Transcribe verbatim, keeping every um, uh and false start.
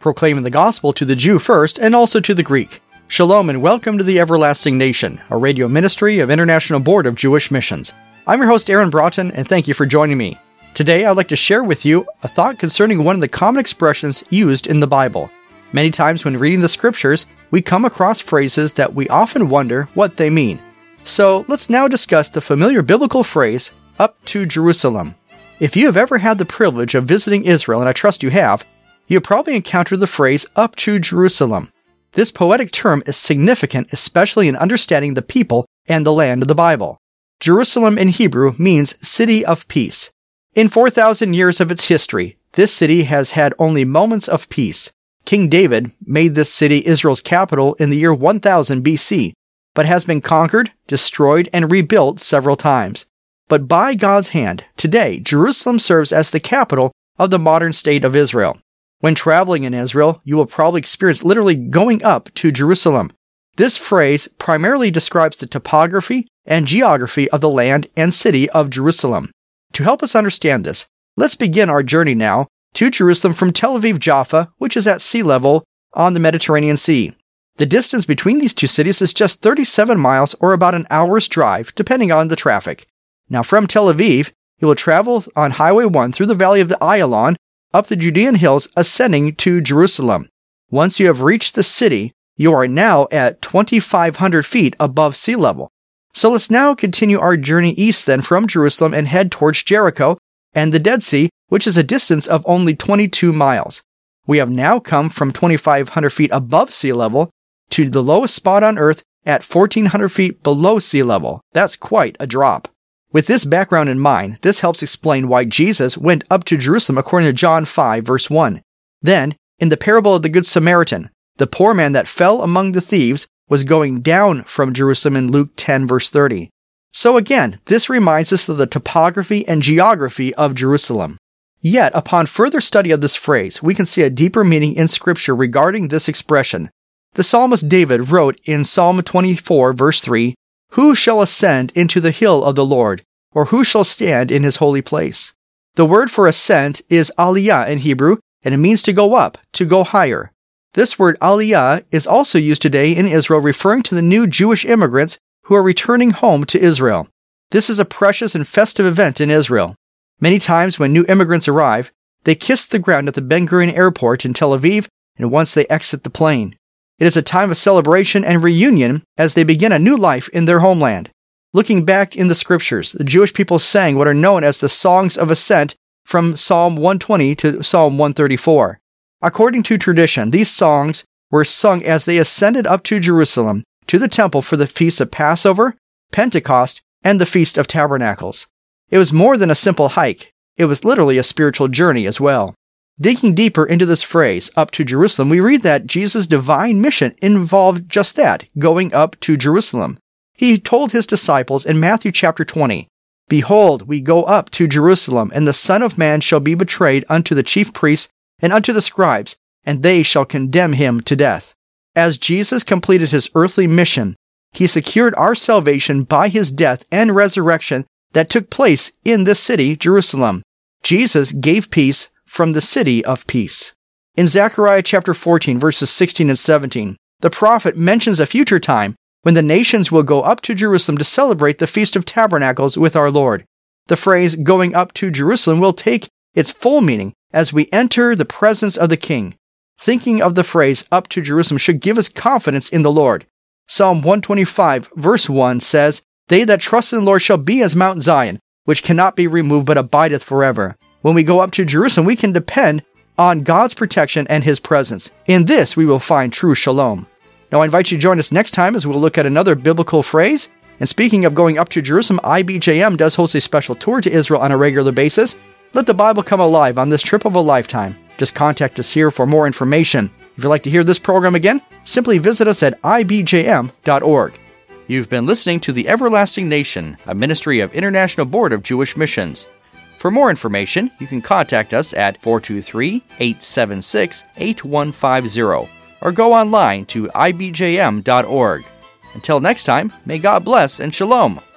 proclaiming the gospel to the Jew first and also to the Greek. Shalom and welcome to the Everlasting Nation, a radio ministry of International Board of Jewish Missions. I'm your host Aaron Broughton, and thank you for joining me. Today I'd like to share with you a thought concerning one of the common expressions used in the Bible. Many times when reading the scriptures, we come across phrases that we often wonder what they mean. So let's now discuss the familiar biblical phrase, up to Jerusalem. If you have ever had the privilege of visiting Israel, and I trust you have, you have probably encountered the phrase, up to Jerusalem. This poetic term is significant, especially in understanding the people and the land of the Bible. Jerusalem in Hebrew means city of peace. In four thousand years of its history, this city has had only moments of peace. King David made this city Israel's capital in the year one thousand B C, but has been conquered, destroyed, and rebuilt several times. But by God's hand, today, Jerusalem serves as the capital of the modern state of Israel. When traveling in Israel, you will probably experience literally going up to Jerusalem. This phrase primarily describes the topography and geography of the land and city of Jerusalem. To help us understand this, let's begin our journey now to Jerusalem from Tel Aviv Jaffa, which is at sea level on the Mediterranean Sea. The distance between these two cities is just thirty-seven miles or about an hour's drive, depending on the traffic. Now from Tel Aviv, you will travel on Highway one through the valley of the Ayalon, up the Judean hills, ascending to Jerusalem. Once you have reached the city, you are now at twenty-five hundred feet above sea level. So let's now continue our journey east then from Jerusalem and head towards Jericho and the Dead Sea, which is a distance of only twenty-two miles. We have now come from twenty-five hundred feet above sea level to the lowest spot on earth at fourteen hundred feet below sea level. That's quite a drop. With this background in mind, this helps explain why Jesus went up to Jerusalem according to John five, verse one. Then, in the parable of the Good Samaritan, the poor man that fell among the thieves was going down from Jerusalem in Luke ten, verse thirty. So again, this reminds us of the topography and geography of Jerusalem. Yet, upon further study of this phrase, we can see a deeper meaning in Scripture regarding this expression. The psalmist David wrote in Psalm twenty-four, verse three, "Who shall ascend into the hill of the Lord, or who shall stand in his holy place?" The word for ascent is aliyah in Hebrew, and it means to go up, to go higher. This word aliyah is also used today in Israel, referring to the new Jewish immigrants who are returning home to Israel. This is a precious and festive event in Israel. Many times when new immigrants arrive, they kiss the ground at the Ben Gurion Airport in Tel Aviv, and once they exit the plane. It is a time of celebration and reunion as they begin a new life in their homeland. Looking back in the scriptures, the Jewish people sang what are known as the Songs of Ascent from Psalm one twenty to Psalm one thirty-four. According to tradition, these songs were sung as they ascended up to Jerusalem, to the temple for the feasts of Passover, Pentecost, and the Feast of Tabernacles. It was more than a simple hike. It was literally a spiritual journey as well. Digging deeper into this phrase, up to Jerusalem, we read that Jesus' divine mission involved just that, going up to Jerusalem. He told his disciples in Matthew chapter twenty, "Behold, we go up to Jerusalem, and the Son of Man shall be betrayed unto the chief priests and unto the scribes, and they shall condemn him to death." As Jesus completed his earthly mission, he secured our salvation by his death and resurrection that took place in this city, Jerusalem. Jesus gave peace from the city of peace. In Zechariah chapter fourteen, verses sixteen and seventeen, the prophet mentions a future time when the nations will go up to Jerusalem to celebrate the Feast of Tabernacles with our Lord. The phrase, going up to Jerusalem, will take its full meaning as we enter the presence of the King. Thinking of the phrase, up to Jerusalem, should give us confidence in the Lord. Psalm one twenty-five, verse one says, "They that trust in the Lord shall be as Mount Zion, which cannot be removed but abideth forever." When we go up to Jerusalem, we can depend on God's protection and his presence. In this, we will find true shalom. Now, I invite you to join us next time as we'll look at another biblical phrase. And speaking of going up to Jerusalem, I B J M does host a special tour to Israel on a regular basis. Let the Bible come alive on this trip of a lifetime. Just contact us here for more information. If you'd like to hear this program again, simply visit us at I B J M dot org. You've been listening to The Everlasting Nation, a ministry of International Board of Jewish Missions. For more information, you can contact us at four two three, eight seven six, eight one five zero or go online to I B J M dot org. Until next time, may God bless and shalom.